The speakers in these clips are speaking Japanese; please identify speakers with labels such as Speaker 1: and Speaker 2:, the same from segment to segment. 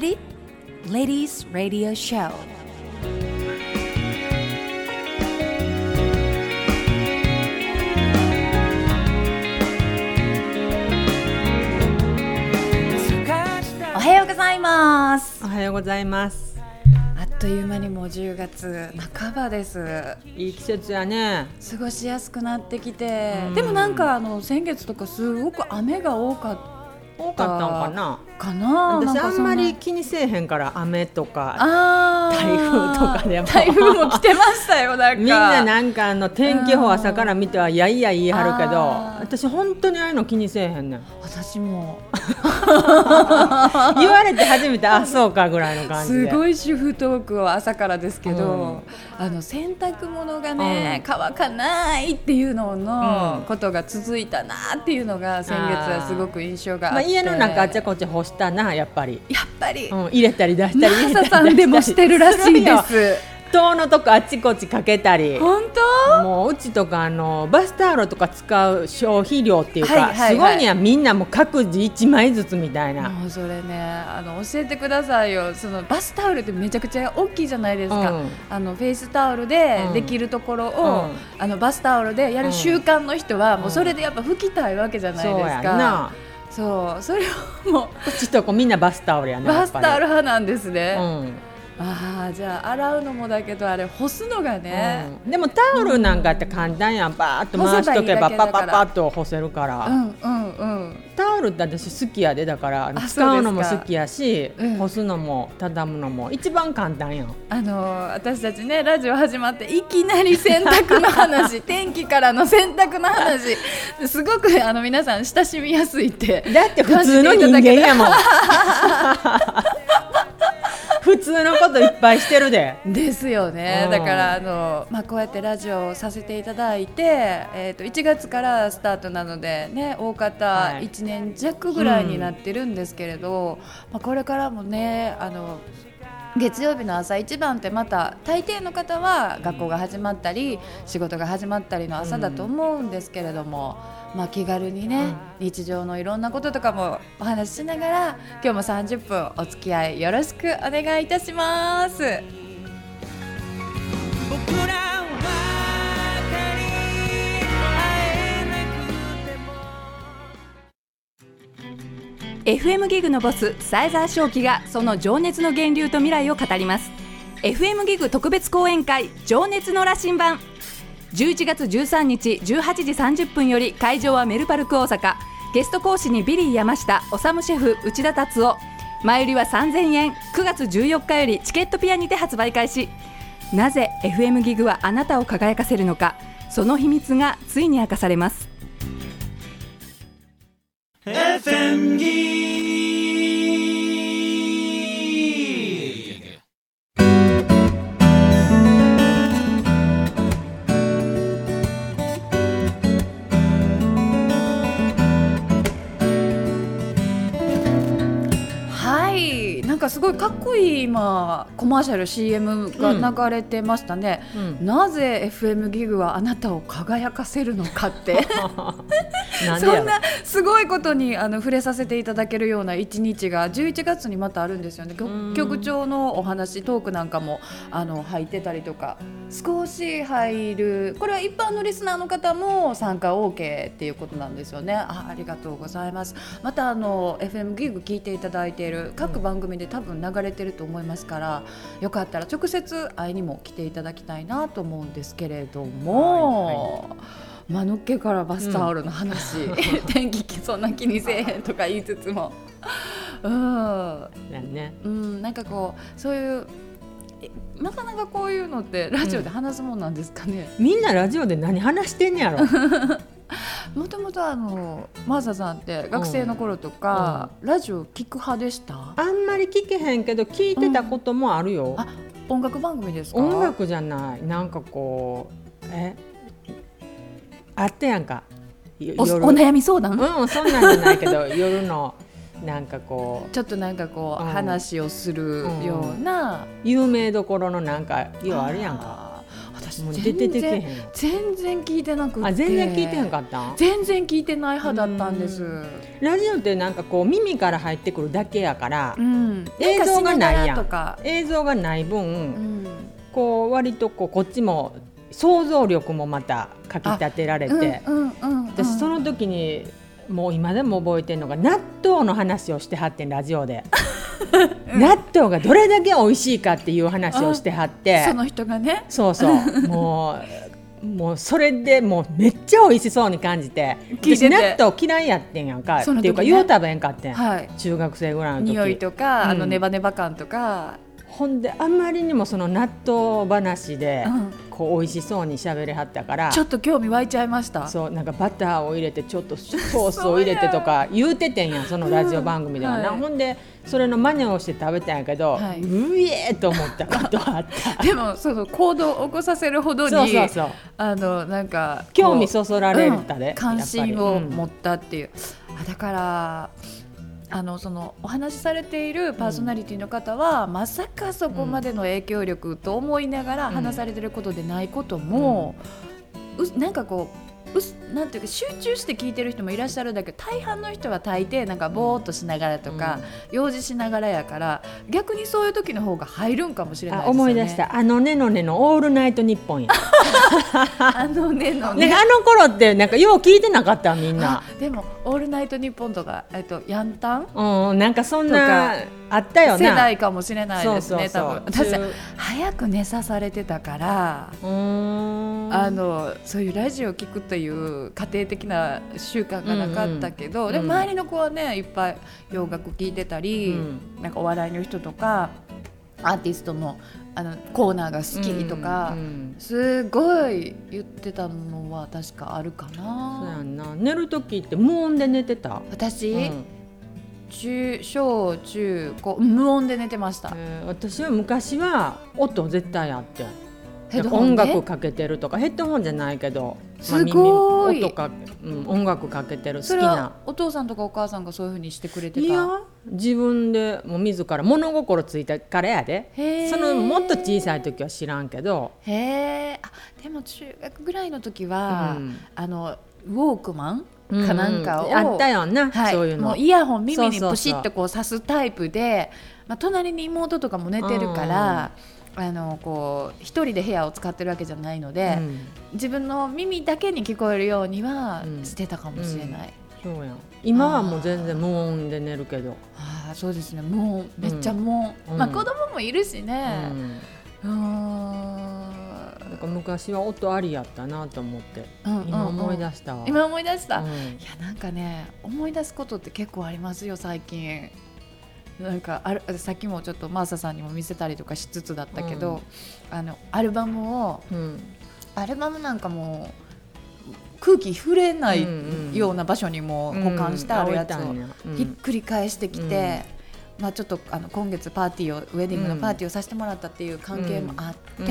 Speaker 1: ready? Ladies Radio Show.おはようございます。
Speaker 2: おはようございます。
Speaker 1: あっという間にもう10月半ばです。
Speaker 2: いい季節やね。
Speaker 1: 過ごしやすくなってきて、でもなんか先月とかすごく雨が多かった
Speaker 2: のかな。私あんまり気にせえへんから、雨とか台風とかでも
Speaker 1: 台風も来てましたよ。なんか
Speaker 2: みんななんか天気予報朝から見てはいやいや言い張るけど、私本当にああいうの気にせえへんねん。
Speaker 1: 私も
Speaker 2: 言われて初めてあそうかぐらいの感じで。
Speaker 1: すごい主婦トークを朝からですけど、洗濯物がね、乾かないっていうののことが続いたなっていうのが先月はすごく印象があって、
Speaker 2: 家の中あちゃこちゃ干したな、やっぱり、入れたり出したり
Speaker 1: マサさんでもしてるらしいです。
Speaker 2: 塔のとこあちこちかけたり。
Speaker 1: 本当？
Speaker 2: もううちとかバスタオルとか使う消費量っていうか、すごいにはみんなもう各自1枚ずつみたいな。
Speaker 1: もうそれね、教えてくださいよ。そのバスタオルってめちゃくちゃ大きいじゃないですか、フェイスタオルでできるところを、バスタオルでやる習慣の人はもうそれでやっぱ拭きたいわけじゃないですか。
Speaker 2: そうやな。
Speaker 1: そう、それをもう
Speaker 2: うちとこみんなバスタオルやね。
Speaker 1: バスタオル派なんですね。じゃあ洗うのもだけど、あれ干すのがね、
Speaker 2: でもタオルなんかって簡単やん。バーッと回しとけばパッパッパッと干せるから。タオルって私好きやで。だから使うのも好きやし、干すのも畳むのも一番簡単やん。
Speaker 1: 私たちね、ラジオ始まっていきなり洗濯の話天気からの洗濯の話すごく皆さん親しみやすいって。
Speaker 2: だって普通の人間やもん普通のこといっぱいしてる
Speaker 1: ですよね。だからこうやってラジオをさせていただいて、1月からスタートなのでね、大方1年弱ぐらいになってるんですけれど、これからもね、月曜日の朝一番ってまた大抵の方は学校が始まったり仕事が始まったりの朝だと思うんですけれども、気軽にね、日常のいろんなこととかもお話ししながら、今日も30分お付き合いよろしくお願いいたします。FM ギグのボス前澤正樹がその情熱の源流と未来を語ります。 FM ギグ特別講演会情熱の羅針盤、11月13日18時30分より、会場はメルパルク大阪。ゲスト講師にビリー山下、おさむシェフ内田達夫。前売りは3000円。9月14日よりチケットピアにて発売開始。なぜ FM ギグはあなたを輝かせるのか、その秘密がついに明かされます。
Speaker 3: FM ギグ
Speaker 1: なんかすごいかっこいい今コマーシャル CM が流れてましたね、なぜ FM ギグはあなたを輝かせるのかってそんなすごいことに触れさせていただけるような一日が11月にまたあるんですよね。局長のお話トークなんかも入ってたりとか、少し入る、これは一般のリスナーの方も参加 OK っていうことなんですよね。ありがとうございます。またFM ギグ聞いていただいている各番組で多分流れてると思いますから、よかったら直接会いにも来ていただきたいなと思うんですけれども、のっけからバスタオルの話、天気そんな気にせえへんとか言いつつもなんかこう、そういうなかなかこういうのってラジオで話すもんなんですかね。
Speaker 2: みんなラジオで何話してんねやろ
Speaker 1: もともとマーサさんって学生の頃とか、ラジオ聞く派でした？
Speaker 2: あんまり聞けへんけど聞いてたこともあるよ。
Speaker 1: 音楽番組ですか？
Speaker 2: 音楽じゃない、なんかこうあったやんか、
Speaker 1: お悩み相談？
Speaker 2: そんなんじゃないけど夜のなんかこう
Speaker 1: ちょっとなんかこう、話をするような、
Speaker 2: 有名どころのなんかようあるやんか。
Speaker 1: 私
Speaker 2: もう出てけへん。
Speaker 1: 全然聞いてなくて。
Speaker 2: あ、全然聞いてへんかった。
Speaker 1: 全然聞いてない派だったんです。
Speaker 2: ラジオってなんかこう耳から入ってくるだけやから、
Speaker 1: うん、
Speaker 2: 映像がないやん。
Speaker 1: とか
Speaker 2: 映像がない分、
Speaker 1: うん、
Speaker 2: こう割とこっちも想像力もまたかき立てられて、私その時にもう今でも覚えてるのが納豆の話をしてはってん、ラジオで納豆がどれだけ美味しいかっていう話をしてはって、
Speaker 1: その人がね、
Speaker 2: そうそうもうそれでもうめっちゃ美味しそうに感じて、私納豆嫌いやってんやんか、っていうか言うたべんかってん、はい、中学生ぐらいの時、
Speaker 1: 匂いとか、ネバネバ感とか、
Speaker 2: ほんであまりにもその納豆話で、こう美味しそうに喋りはったから、
Speaker 1: ちょっと興味湧いちゃいました。
Speaker 2: そう、なんかバターを入れてちょっとソースを入れてとか言うててんやん、そのラジオ番組ではな、ほんでそれの真似をして食べたんやけど、うえーと思ったことあったでも
Speaker 1: その行動を起こさせるほどになんか
Speaker 2: 興味そそられたで、
Speaker 1: 関心を持ったっていう、だからそのお話しされているパーソナリティの方は、まさかそこまでの影響力と思いながら話されていることでないことも、なんかこうなんていうか集中して聞いてる人もいらっしゃるんだけど、大半の人は大抵なんかぼーっとしながらとか、用事しながらやから、逆にそういう時の方が入るんかもしれないですよね。
Speaker 2: 思い出した、ねのねのオールナイトニッポンや
Speaker 1: ねのね、
Speaker 2: あの頃ってなんかよう聞いてなかったみんな。
Speaker 1: でもオールナイトニッポンとかヤンタン、
Speaker 2: なんかそんなあったよな、
Speaker 1: 世代かもしれないですね。多分私早く寝さされてたから、そういうラジオ聞くという家庭的な習慣がなかったけど、でも周りの子はねいっぱい洋楽聞いてたり、なんかお笑いの人とかアーティストのコーナーが好きとか、すごい言ってたのは確かあるかな。
Speaker 2: そうやんな。寝る時って無音で寝てた？
Speaker 1: 私、小中高無音で寝てました。
Speaker 2: 私は昔は音絶対あって、音楽かけてるとか、ヘッドホンじゃないけど、
Speaker 1: すごい、
Speaker 2: 音か、音楽かけてる好きな。
Speaker 1: それはお父さんとかお母さんがそういう風にしてくれてた？
Speaker 2: いや、自分でもう自ら物心ついたからやで。そのもっと小さい時は知らんけど。
Speaker 1: でも中学ぐらいの時は、ウォークマンかなんかを、
Speaker 2: あったよな、そういうの。
Speaker 1: もうイヤホン耳にプシッとこう刺すタイプで、隣に妹とかも寝てるから、こう一人で部屋を使ってるわけじゃないので、自分の耳だけに聞こえるようにはしてたかもしれない。
Speaker 2: そうやん。今はもう全然無音で寝るけど。
Speaker 1: そうですね、もうめっちゃもう、子供もいるしね。
Speaker 2: なんか昔は音ありやったなと思って、今思い出したわ。
Speaker 1: 今思い出した。いや、なんかね、思い出すことって結構ありますよ最近。なんかさっきもちょっとマーサさんにも見せたりとかしつつだったけど、アルバムなんかもう空気触れないような場所にも保管してあるやつをひっくり返してきて、ちょっと今月ウェディングのパーティーをさせてもらったっていう関係もあって、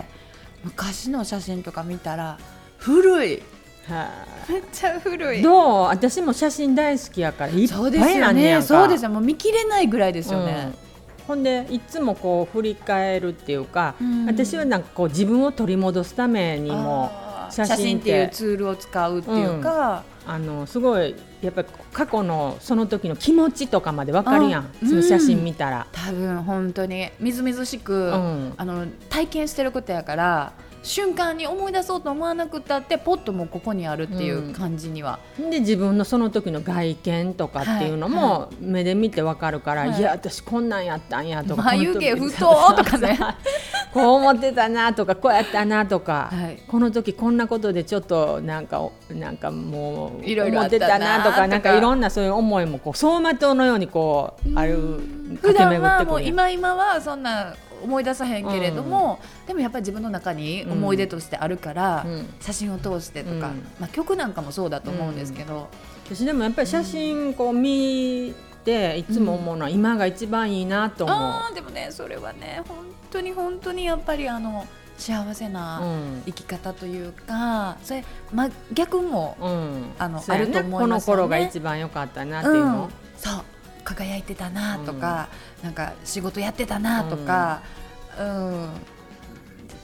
Speaker 1: 昔の写真とか見たら古い、めっちゃ古い。
Speaker 2: どう？私も写真大好きやからいっぱいあんねやんか。
Speaker 1: そうですよね。もう見切れないぐらいですよね。
Speaker 2: ほんでいつもこう振り返るっていうか、私はなんかこう自分を取り戻すためにも写真っていう
Speaker 1: ツールを使うっていうか、
Speaker 2: すごいやっぱり過去のその時の気持ちとかまで分かるやん、その写真見たら。
Speaker 1: 多分本当にみずみずしく、体験してることやから、瞬間に思い出そうと思わなくたってポッともうここにあるっていう感じには、
Speaker 2: で自分のその時の外見とかっていうのも目で見て分かるから、いや私こんなんやったんやとか、
Speaker 1: 眉毛太とかね
Speaker 2: こう思ってたなとか、こうやったなとか、この時こんなことでちょっとなんかもう思ってたなとか、なんかいろんなそういう思いもこう走馬灯のようにこうある、
Speaker 1: 普段はもう今はそんな思い出さへんけれども、でもやっぱり自分の中に思い出としてあるから、写真を通してとか、曲なんかもそうだと思うんですけど、
Speaker 2: 私でもやっぱり写真こう見ていつも思うのは今が一番いいなと思う。
Speaker 1: でもね、それはね本当にやっぱり幸せな生き方というか、それ逆も、あると思いますよね。
Speaker 2: この頃が一番良かったなっていうの、
Speaker 1: そう輝いてたなとか、なんか仕事やってたなとか、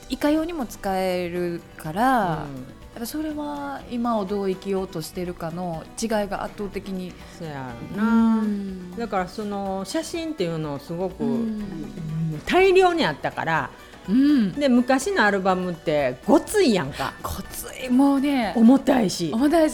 Speaker 1: いかようにも使えるから、やっぱそれは今をどう生きようとしてるかの違いが圧倒的に
Speaker 2: そうやな、だからその写真っていうのをすごく大量にあったから、で昔のアルバムってごついやんか。
Speaker 1: ごつい、もうね
Speaker 2: 重たいし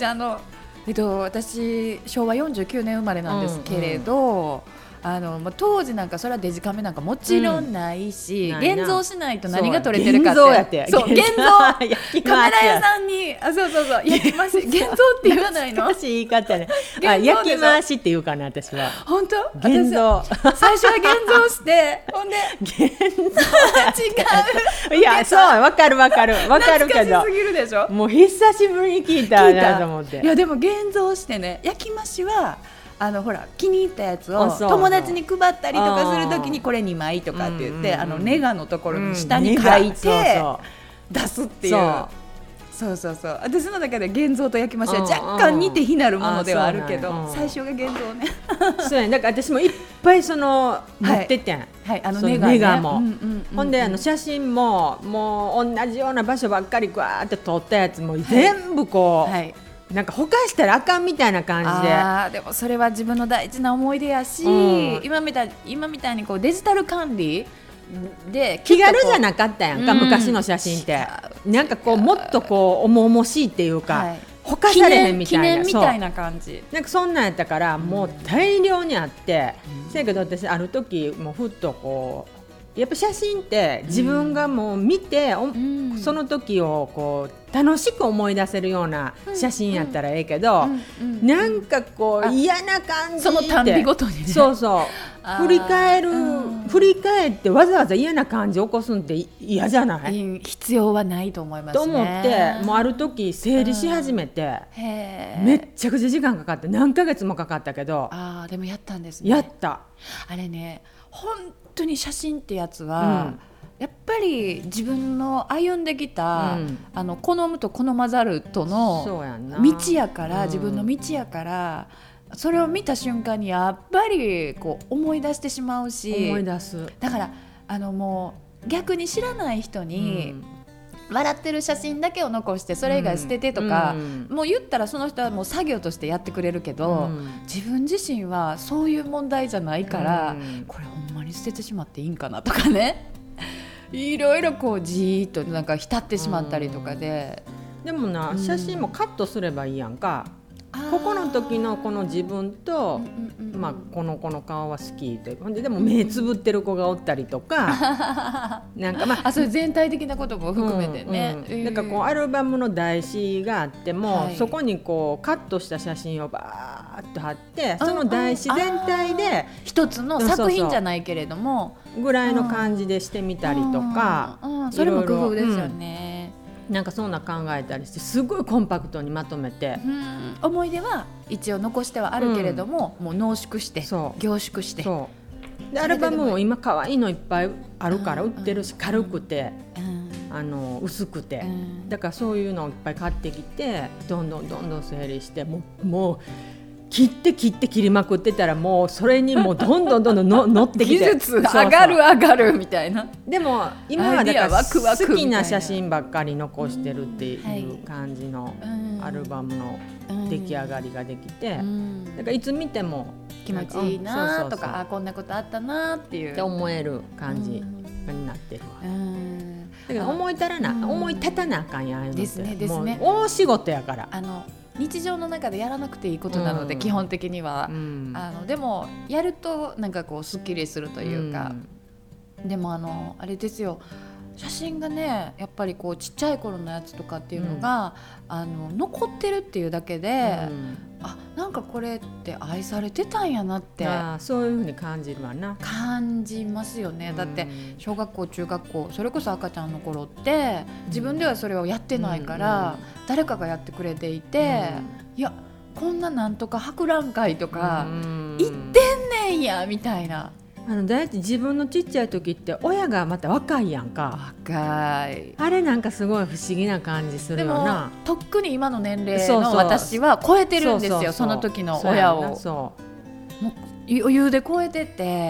Speaker 1: 私昭和49年生まれなんですけれど、当時なんかそれはデジカメなんかもちろんないし、現像しないと何が撮れてるかって、
Speaker 2: 現像やって
Speaker 1: そう現像カメラ屋さんに焼き回し、現像って言わないの
Speaker 2: 難しい言い方ね。焼き回しって言うかな、私は。
Speaker 1: 本当？
Speaker 2: 現像
Speaker 1: 最初は現像してほんで
Speaker 2: 現像
Speaker 1: 違う
Speaker 2: いやそうわかるけど
Speaker 1: 懐かしすぎるでしょ。
Speaker 2: もう久しぶりに聞いたなと思って。
Speaker 1: いやでも現像してね、焼き増しはほら気に入ったやつを友達に配ったりとかするときにこれ2枚とかって言って、ネガのところに下に書いて出すっていう、そう私の中で現像と焼き増しは若干似て非なるものではあるけど、最初が現像ね
Speaker 2: そうや、だから私もいっぱい持っててん、ネガも、ほんで写真ももう同じような場所ばっかりわーって撮ったやつも全部こう、なんかほかしたらあかんみたいな感じ
Speaker 1: で、でもそれは自分の大事な思い出やし、今みたいにこうデジタル管理で
Speaker 2: 気軽じゃなかったやんか、昔の写真ってなんかこうもっとこう重々しいっていうか、ほかされへんみたいな、
Speaker 1: 記念みたいな感じ、
Speaker 2: なんかそんなんやったからもう大量にあって、せやけど私ある時もうふっとこうやっぱ写真って自分がもう見て、その時をこう楽しく思い出せるような写真やったらええけど、なんかこう嫌な感じって、
Speaker 1: そのたんびごとにね、
Speaker 2: 振り返ってわざわざ嫌な感じ起こすんって嫌じゃない？
Speaker 1: 必要はないと思いますね。
Speaker 2: と思ってもうある時整理し始めて、めっちゃくちゃ時間かかって何ヶ月もかかったけど、
Speaker 1: でもやったんですね。
Speaker 2: やった。
Speaker 1: あれね、本当に写真ってやつは、やっぱり自分の歩んできた、好むと好まざるとの道やから、自分の道やから、それを見た瞬間にやっぱりこう思い出してしまうし、
Speaker 2: 思い出す。
Speaker 1: だからもう逆に知らない人に、笑ってる写真だけを残してそれ以外捨ててとか、もう言ったらその人はもう作業としてやってくれるけど、自分自身はそういう問題じゃないから、これほんまに捨ててしまっていいんかなとかねいろいろこうじーっとなんか浸ってしまったりとかで、
Speaker 2: でもな、写真もカットすればいいやんか。ここの時のこの自分と、この子の顔は好きって、でも目つぶってる子がおったりとかなんか
Speaker 1: そういう全体的なことも含めてね、
Speaker 2: なんかこうアルバムの台紙があっても、そこにこうカットした写真をバーッと貼って、その台紙全体で
Speaker 1: 一つの作品じゃないけれども
Speaker 2: ぐらいの感じでしてみたりとか、
Speaker 1: それも工夫ですよね。
Speaker 2: なんかそんな考えたりして、すごいコンパクトにまとめて、
Speaker 1: 思い出は一応残してはあるけれども、もう濃縮して凝縮して、
Speaker 2: でアルバムも今可愛いのいっぱいあるから売ってるし、軽くて、薄くて、だからそういうのをいっぱい買ってきて、どんどん整理して、もう切りまくってたら、もうそれにもうどんどん乗ってきて
Speaker 1: 技術上がるみたいな。
Speaker 2: でも今はだから好きな写真ばっかり残してるっていう感じのアルバムの出来上がりができて、だからいつ見ても
Speaker 1: 気持ちいいなとか、こんなことあったなっていう
Speaker 2: 思える感じになってるわ。だけど思い立たなあかんやんですね。もう大仕事やから、
Speaker 1: 日常の中でやらなくていいことなので、基本的には、でもやるとなんかこうすっきりするというか、でもあれですよ、写真がね、やっぱりこうちっちゃい頃のやつとかっていうのが、残ってるっていうだけで、なんかこれって愛されてたんやなって、
Speaker 2: そういう風に感じるわな。
Speaker 1: 感じますよね。だって小学校中学校、それこそ赤ちゃんの頃って自分ではそれをやってないから、誰かがやってくれていて、いやこんななんとか博覧会とか行ってんねんやみたいな。
Speaker 2: だいたい自分のちっちゃい時って親がまた若いやんか。
Speaker 1: 若い。
Speaker 2: あれなんかすごい不思議な感じするよな。
Speaker 1: でもとっくに今の年齢の私は超えてるんですよ。その時の親をもう余裕で超えてて、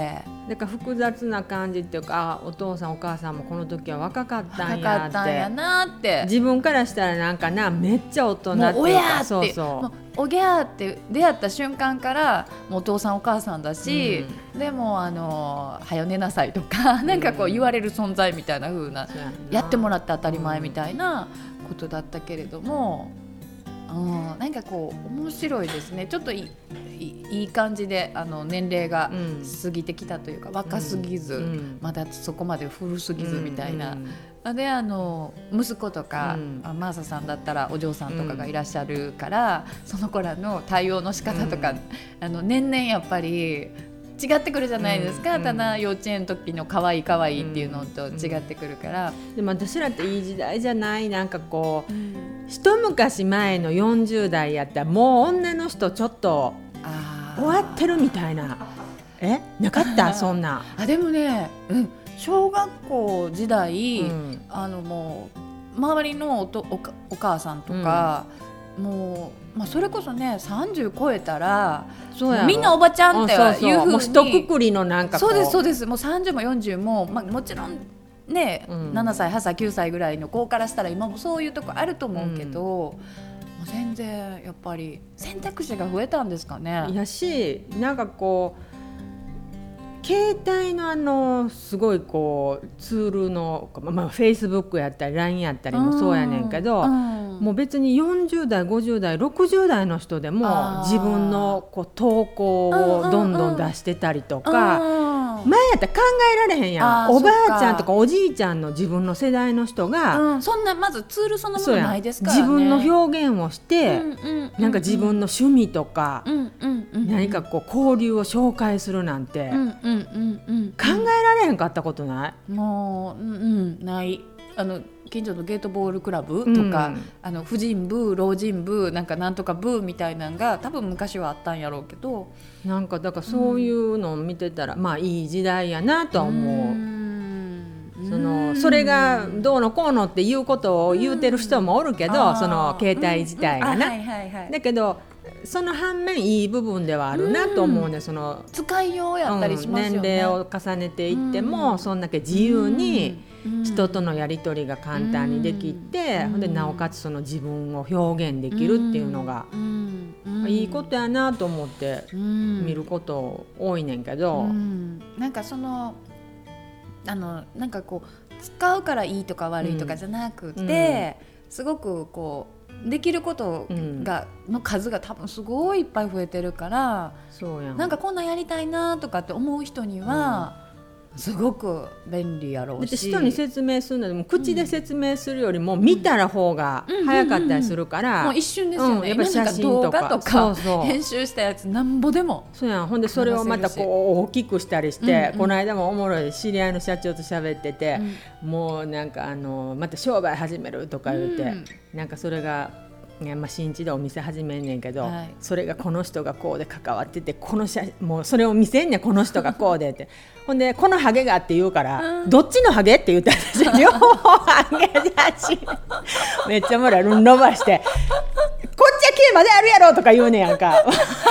Speaker 2: だから複雑な感じっていうか、お父さんお母さんもこの時は若かったんやって自分からしたらなんかな、めっちゃ大人っていうか、
Speaker 1: もう親って
Speaker 2: そうそう、
Speaker 1: おぎゃーって出会った瞬間からもうお父さんお母さんだし、でもはよ寝なさいとかなんかこう言われる存在みたいな風な、やってもらって当たり前みたいなことだったけれども、なんかこう面白いですね。ちょっといい感じで年齢が過ぎてきたというか、若すぎず、まだそこまで古すぎずみたいな、で息子とか、マーサさんだったらお嬢さんとかがいらっしゃるから、その子らの対応の仕方とか、年々やっぱり違ってくるじゃないですか、ただ幼稚園の時の可愛い可愛いっていうのと違ってくるから、
Speaker 2: でも私らっていい時代じゃない、なんかこう、一昔前の40代やったらもう女の人ちょっと終わってるみたいな、なかったそんな。
Speaker 1: でもね、小学校時代、もう周りのお母さんとか、もう、それこそね30超えたらみんなおばちゃんっていう風に、
Speaker 2: もう一括りのなんかこう、
Speaker 1: そうですそうです、もう30も40も、もちろんね、7歳8歳9歳ぐらいの子からしたら今もそういうとこあると思うけど、もう全然やっぱり選択肢が増えたんですかね。
Speaker 2: やし、なんかこう携帯のすごいこうツールの、Facebook やったり LINE やったりもそうやねんけど、もう別に40代50代60代の人でも自分のこう投稿をどんどん出してたりとか、前やったら考えられへんやん。おばあちゃんとかおじいちゃんの自分の世代の人が、
Speaker 1: そんなまずツールそのものないですからね。
Speaker 2: 自分の表現をして、なんか自分の趣味とか、何かこう交流を紹介するなんて、考えられへんかったことない？
Speaker 1: もう、ない。近所のゲートボールクラブとか、婦人部老人部なんとか部みたいなのが多分昔はあったんやろうけど、
Speaker 2: なんかだからそういうのを見てたら、いい時代やなとは思う。それがどうのこうのっていうことを言うてる人もおるけど、その携帯自体がな、だけどその反面いい部分ではあるなと思うね。その
Speaker 1: 使いようやったりしますよね。
Speaker 2: 年齢を重ねていっても、そんだけ自由に人とのやり取りが簡単にできて、でなおかつその自分を表現できるっていうのがいいことやなと思って見ること多いねんけど、
Speaker 1: なんかそのなんかこう使うからいいとか悪いとかじゃなくて、すごくこうできることの数が多分すごいいっぱい増えてるから、なんかこんなんやりたいなとかって思う人にはすごく便利やろうし、
Speaker 2: だって人に説明するのでも口で説明するよりも見たら方が早かったりするから、
Speaker 1: もう一瞬ですよね。
Speaker 2: やっぱ写真とか
Speaker 1: 動画とか編集したやつなんぼでも
Speaker 2: そうやん。ほんでそれをまたこう大きくしたりして、この間もおもろい知り合いの社長と喋ってて、もうなんかまた商売始めるとか言って、なんかそれが新地でお店始めんねんけど、それがこの人がこうで関わってて、もうそれを見せんねん、この人がこうでってほんでこのハゲがって言うから、どっちのハゲって言ったら私両方ハゲ写真めっちゃもら伸ばしてこっちは毛まであるやろとか言うねやんか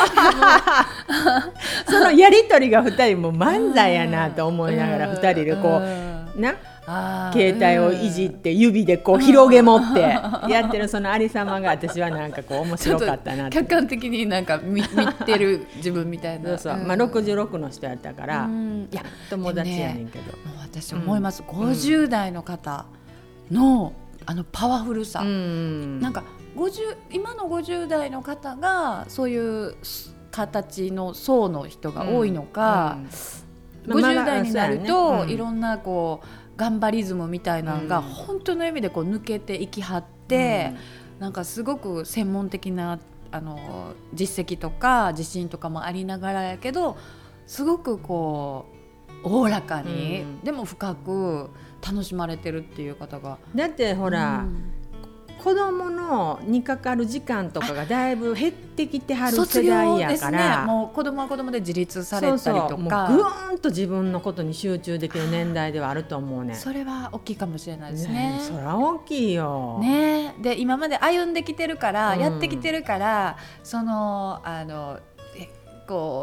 Speaker 2: そのやり取りが2人も漫才やなと思いながら、2人でこうな携帯をいじって指でこう広げ持ってやってるそのありさまが私はなんかこう面白かったなって、
Speaker 1: 客観的になんか 見てる自分みたいな。
Speaker 2: そう、66の人やったから、いや友達やねんけど、
Speaker 1: もう私思います、50代の方のパワフルさ、なんか今の50代の方がそういう形の層の人が多いのか、50代になるといろんなこう頑張りズムみたいなのが本当の意味でこう抜けていきはって、なんかすごく専門的な実績とか自信とかもありながらやけど、すごくこうおおらかに、でも深く楽しまれてるっていう方が。
Speaker 2: だってほら、子供のにかかる時間とかがだいぶ減ってきてはる世代やから、
Speaker 1: ね、もう子供は子供で自立されたりとか、
Speaker 2: もうぐーんと自分のことに集中できる年代ではあると思うね。
Speaker 1: それは大きいかもしれないですね。
Speaker 2: それは大きいよ、
Speaker 1: で今まで歩んできてるから、やってきてるから、そのこう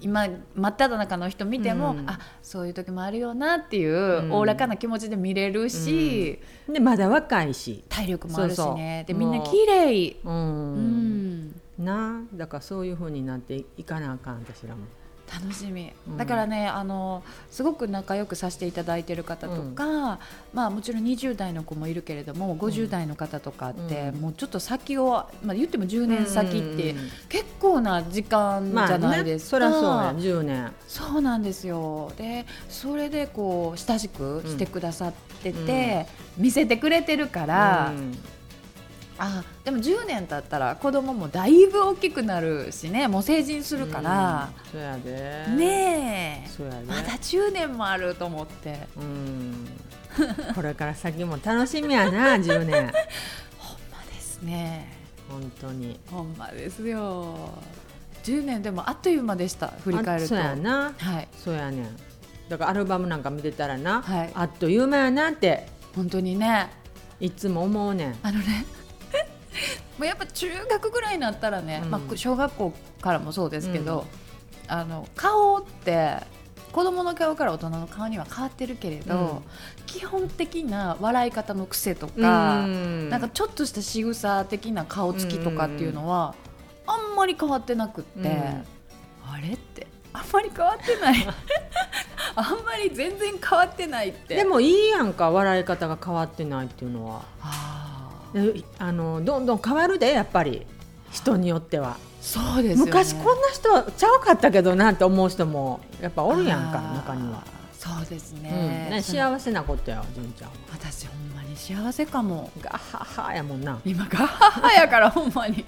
Speaker 1: 今真っ只中の人見ても、あ、そういう時もあるよなっていうおおらかな気持ちで見れるし、
Speaker 2: でまだ若いし
Speaker 1: 体力もあるしね。でみんな綺麗、
Speaker 2: な、だからそういう風になっていかなあかん、私らも
Speaker 1: 楽しみ、だからね、すごく仲良くさせていただいている方とか、もちろん20代の子もいるけれども、50代の方とかって、もうちょっと先を、言っても10年先って結構な時間じゃないですか。
Speaker 2: そりゃそうや、10年。
Speaker 1: そうなんですよ。でそれでこう親しくしてくださってて、見せてくれてるから、でも10年経ったら子供もだいぶ大きくなるしね、もう成人するから、
Speaker 2: そうやで
Speaker 1: ねえ、
Speaker 2: そうやで、
Speaker 1: まだ10年もあると思って、
Speaker 2: これから先も楽しみやな10年
Speaker 1: ほんまですね、
Speaker 2: 本当に
Speaker 1: ほんまですよ。10年でもあっという間でした、振り返ると。
Speaker 2: そうやな、そうやねん。だからアルバムなんか見てたらな、あっという間やなって
Speaker 1: 本当にね、
Speaker 2: いつも思うねん。
Speaker 1: もうやっぱ中学ぐらいになったらね、小学校からもそうですけど、顔って子供の顔から大人の顔には変わってるけれど、基本的な笑い方の癖とか、なんかちょっとした仕草的な顔つきとかっていうのはあんまり変わってなくって、あれってあんまり変わってないあんまり全然変わってないって。
Speaker 2: でもいいやんか、笑い方が変わってないっていうのは。どんどん変わるで、やっぱり人によっては。
Speaker 1: そうですよね。
Speaker 2: 昔こんな人ちゃうかったけどなって思う人もやっぱおるやんか、中には。
Speaker 1: そうですね、
Speaker 2: 幸せなことや、純ちゃん。
Speaker 1: 私ほんまに幸せかも。
Speaker 2: ガッハッハやもんな、
Speaker 1: 今ガッハッハやからほんまにい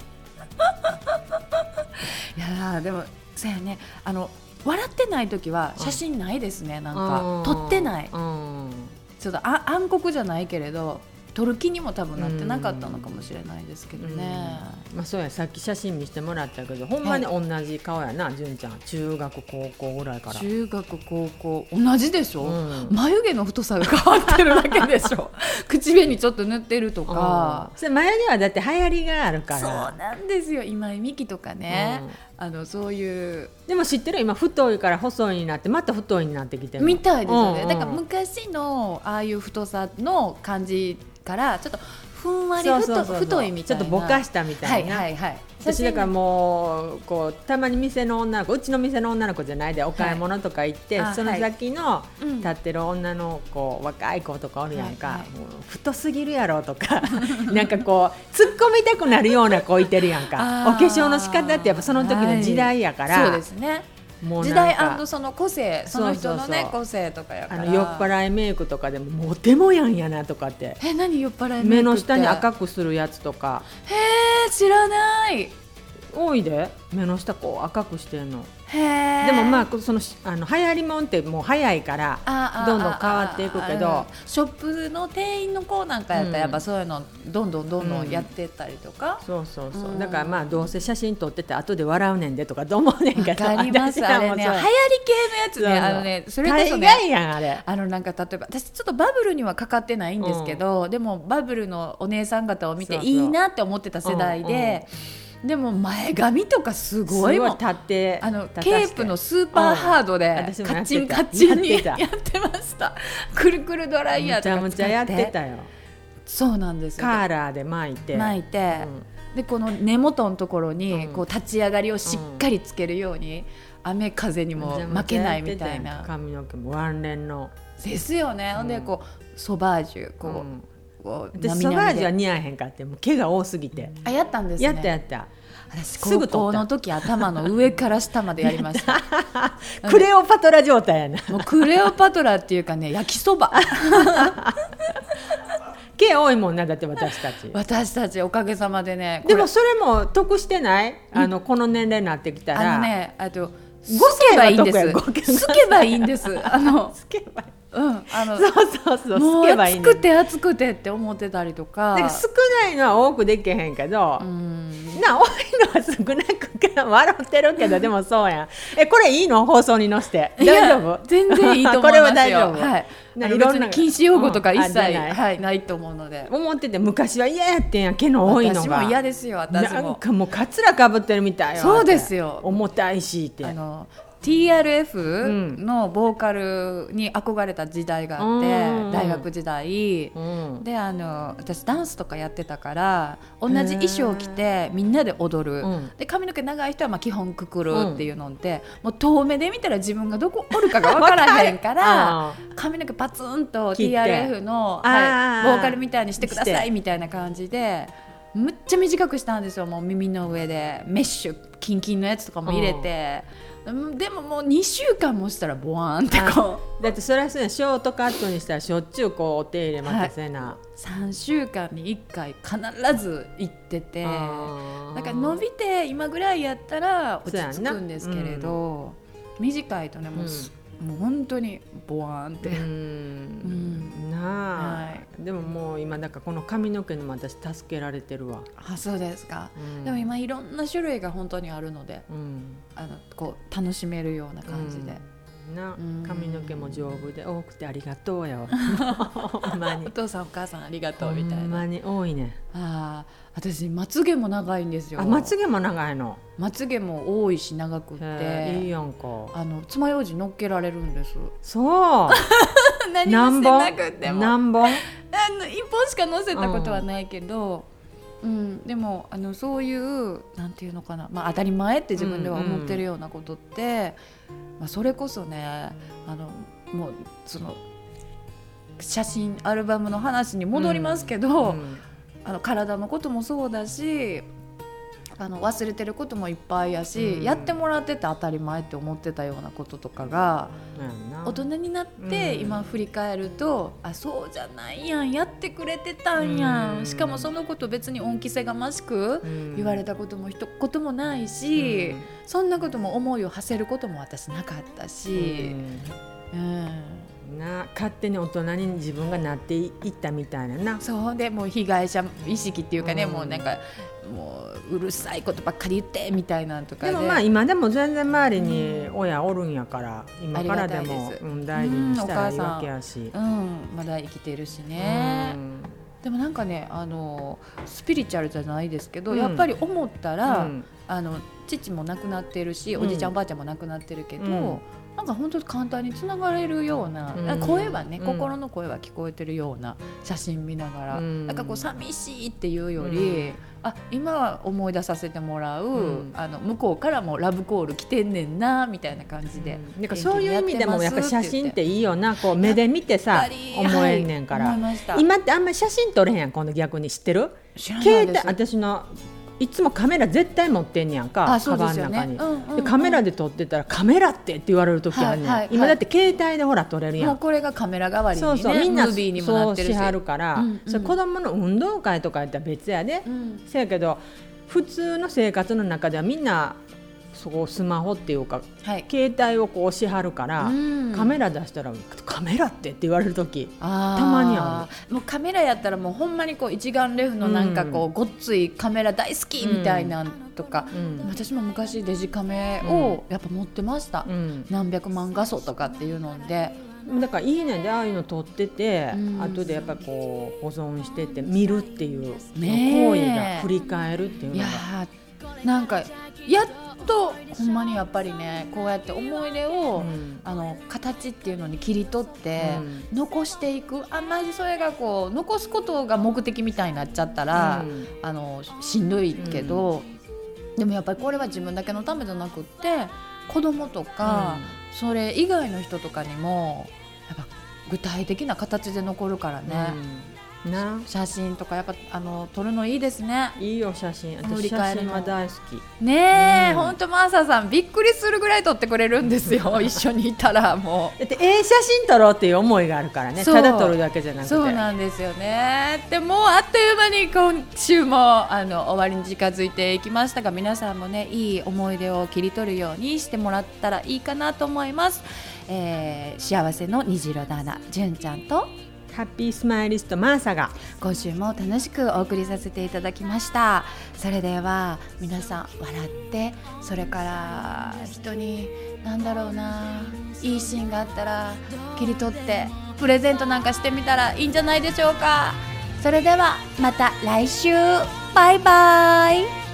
Speaker 1: やでもそうやね、笑ってない時は写真ないですね、なんか撮ってない、ちょっと暗黒じゃないけれど撮る気にも多分なってなかったのかもしれないですけどね。
Speaker 2: そうや、さっき写真見せてもらったけど、ほんまに同じ顔やな、純ちゃん。中学高校ぐらいから。
Speaker 1: 中学高校同じでしょ、眉毛の太さが変わってるだけでしょ口紅ちょっと塗ってるとか、
Speaker 2: それ眉毛はだって流行りがあるから。
Speaker 1: そうなんですよ、今井美樹とかね、そういう。
Speaker 2: でも知ってる、今太いから細いになってまた太いになってきてる
Speaker 1: みたいですよね、だから昔のああいう太さの感じからちょっとふんわり太いみたいな、
Speaker 2: ちょっとぼかしたみたいな。私だからもうこうたまに店の女の子、うちの店の女の子じゃないでお買い物とか行って、その先の立ってる女の子、若い子とかおるやんか、もう太すぎるやろとかなんかこう突っ込みたくなるような子いてるやんか。お化粧の仕方ってやっぱその時の時代やから、
Speaker 1: そうですね、時代&その個性、その人のね個性とかやから。
Speaker 2: 酔っ払いメイクとかでもモテモヤンやなとかって。
Speaker 1: 何酔っ払いメイクって？
Speaker 2: 目の下に赤くするやつとか。
Speaker 1: 知らない。
Speaker 2: 多いで、目の下こう赤くしてんの。でもその流行りもんってもう早いからどんどん変わっていくけど、
Speaker 1: ショップの店員の子なんかやったらやっぱそういうのどんどんやってったりとか、
Speaker 2: そうだからどうせ写真撮ってて後で笑うねんでとかと思うねんけど、
Speaker 1: わかります。あれね、流行り系のやつね、それこそね、
Speaker 2: 大概やんあれ。
Speaker 1: なんか例えば私ちょっとバブルにはかかってないんですけど、でもバブルのお姉さん方を見ていいなって思ってた世代で、でも前髪とかすごいもん、
Speaker 2: 立って
Speaker 1: ケープのスーパーハードでカッチンカッチンにやってました。くるくるドライヤーとか使って
Speaker 2: むちゃむちゃやってたよ。
Speaker 1: そうなんですよ。
Speaker 2: カーラーで巻いて、
Speaker 1: でこの根元のところにこう立ち上がりをしっかりつけるように、雨風にも負けないみたいな。
Speaker 2: 髪の毛もワンレンの
Speaker 1: ですよね。でこうソバージュこう
Speaker 2: でソバージュは似合えへんかって、もう毛が多すぎて。
Speaker 1: やったんですね。
Speaker 2: やった。
Speaker 1: 私高校の時頭の上から下までやりました
Speaker 2: クレオパトラ状態やな。
Speaker 1: もうクレオパトラっていうかね、焼きそば
Speaker 2: 毛多いもんな、だって私たち
Speaker 1: おかげさまでね。
Speaker 2: でもそれも得してない？この年齢になってきたら
Speaker 1: すけばいいんです。すけばいいんです。すけばいい。
Speaker 2: そう
Speaker 1: もう暑くてって思ってたりとか。
Speaker 2: 少ないのは多くできへんけど、多いのは少なく笑ってるけど、でもそうやん。これいいの？放送に載せて大丈夫？
Speaker 1: 全然いいと思いますよ。
Speaker 2: これは大丈夫。
Speaker 1: 別に禁止用語とか一切ないと思うので。
Speaker 2: 思ってて、昔は嫌やってんや、毛の多いのが。
Speaker 1: 私も嫌ですよ。私も
Speaker 2: なんかもうカツラかぶってるみたいよ。
Speaker 1: そうですよ。
Speaker 2: 重たいしって。
Speaker 1: TRF のボーカルに憧れた時代があって、大学時代、で私ダンスとかやってたから同じ衣装を着てみんなで踊る、で髪の毛長い人は基本くくるっていうので、もう遠目で見たら自分がどこおるかが分からへんから髪の毛パツンと TRF の、ボーカルみたいにしてくださいみたいな感じでむっちゃ短くしたんですよ。もう耳の上でメッシュキンキンのやつとかも入れて、でももう2週間もしたらボワーンってこ
Speaker 2: うだってそれはショートカットにしたらしょっちゅうこうお手入れ任せな、
Speaker 1: 3週間に1回必ず行ってて、だから伸びて今ぐらいやったら落ち着くんですけれど、短いとねもう本当にボワーンって
Speaker 2: でももう今だからこの髪の毛にも私助けられてるわ。
Speaker 1: あ、そうですか、でも今いろんな種類が本当にあるので、こう楽しめるような感じで、
Speaker 2: 髪の毛も丈夫で多くてありがとうよほんまに
Speaker 1: お父さんお母さんありがとうみたいな。
Speaker 2: ほんまに多いね。
Speaker 1: 私まつげも長いんですよ。
Speaker 2: まつげも長いの。
Speaker 1: まつげも多いし長くって
Speaker 2: いいやんか。
Speaker 1: 爪楊枝乗っけられるんです。
Speaker 2: そう
Speaker 1: 何もしてなくても
Speaker 2: 何本
Speaker 1: 1本しか乗せたことはないけど、でもそういうなんていうのかな、当たり前って自分では思ってるようなことって、それこそねもうその写真アルバムの話に戻りますけど、体のこともそうだし忘れてることもいっぱいやし、やってもらってて当たり前って思ってたようなこととかが、大人になって今振り返ると、そうじゃないやん、やってくれてたんやん、しかもそのこと別に恩着せがましく言われたことも一言もないし、そんなことも思いを馳せることも私なかったし、
Speaker 2: 勝手に大人に自分がなっていったみたいなな。
Speaker 1: そうでもう被害者意識っていうかね、もうなんかもううるさいことばっかり言ってみたいなとかで、
Speaker 2: でも今でも全然周りに親おるんやから、今からでも大事にしたらいいわけやし、
Speaker 1: まだ生きてるしね。でもなんかねスピリチュアルじゃないですけど、やっぱり思ったら、父も亡くなってるし、おじいちゃんおばあちゃんも亡くなってるけど、なんか本当に簡単につながれるような、声はね、心の声は聞こえてるような写真見ながら、なんかこう寂しいっていうより、今は思い出させてもらう、向こうからもラブコール来てんねんなみたいな感じで、
Speaker 2: なんかそういう意味でもやっぱ写真っていいよな、こう目で見てさ思えんねんから、今ってあんまり写真撮れへんやん。今度逆に知ってる？携帯、私のいつもカメラ絶対持ってんねやんか、カバンの中に、でカメラで撮ってたらカメラって言われる時あるねん、今だって携帯でほら撮れるやん。
Speaker 1: もうこれがカメラ代わりにね、
Speaker 2: みんな
Speaker 1: ムービーにもなってるし、
Speaker 2: そうしはるから、それ子供の運動会とかやったら別やで、せやけど普通の生活の中ではみんなそこスマホっていうか、携帯をこうしはるから、カメラ出したらカメラって言われる時たまにあ
Speaker 1: る。もうカメラやったらもうほんまにこう一眼レフのなんかこう、ごっついカメラ大好きみたいなとか、私も昔デジカメをやっぱ持ってました、何百万画素とかっていうので。
Speaker 2: だからいいねでああいうの撮ってて、後でやっぱこう保存してて見るっていう行為が振り返るっていうのが、
Speaker 1: なんかやっとほんまにやっぱりね、こうやって思い出を、形っていうのに切り取って、残していく。あんまりそれがこう残すことが目的みたいになっちゃったら、しんどいけど、でもやっぱりこれは自分だけのためじゃなくって子供とか、それ以外の人とかにもやっぱ具体的な形で残るからね、写真とかやっぱ撮るのいいですね。
Speaker 2: いいよ写真。私写真は大好き
Speaker 1: ねえ、ほんとマーサさんびっくりするぐらい撮ってくれるんですよ一緒にいたら。もう
Speaker 2: だって写真撮ろうっていう思いがあるからね、ただ撮るだけじゃなくて。
Speaker 1: そうなんですよね。でもあっという間に今週も終わりに近づいていきましたが、皆さんもねいい思い出を切り取るようにしてもらったらいいかなと思います。幸せの虹色だな純ちゃんと
Speaker 2: ハッピースマイリストマーサが
Speaker 1: 今週も楽しくお送りさせていただきました。それでは皆さん笑って、それから人になんだろうな、いいシーンがあったら切り取ってプレゼントなんかしてみたらいいんじゃないでしょうか。それではまた来週、バイバイ。